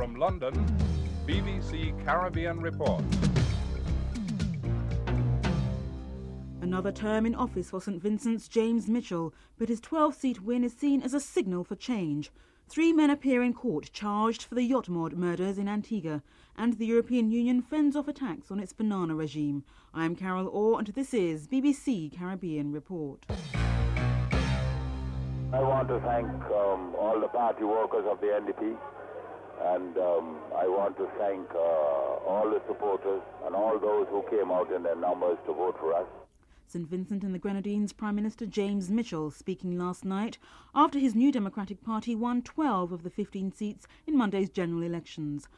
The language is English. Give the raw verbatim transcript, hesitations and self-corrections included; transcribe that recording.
From London, B B C Caribbean Report. Another term in office for St Vincent's James Mitchell, but his twelve-seat win is seen as a signal for change. Three men appear in court charged for the yacht mod murders in Antigua, and the European Union fends off attacks on its banana regime. I am Carol Orr, and this is B B C Caribbean Report. I want to thank um, all the party workers of the N D P, and um, I want to thank uh, all the supporters and all those who came out in their numbers to vote for us. St Vincent and the Grenadines Prime Minister James Mitchell speaking last night after his New Democratic Party won twelve of the fifteen seats in Monday's general elections.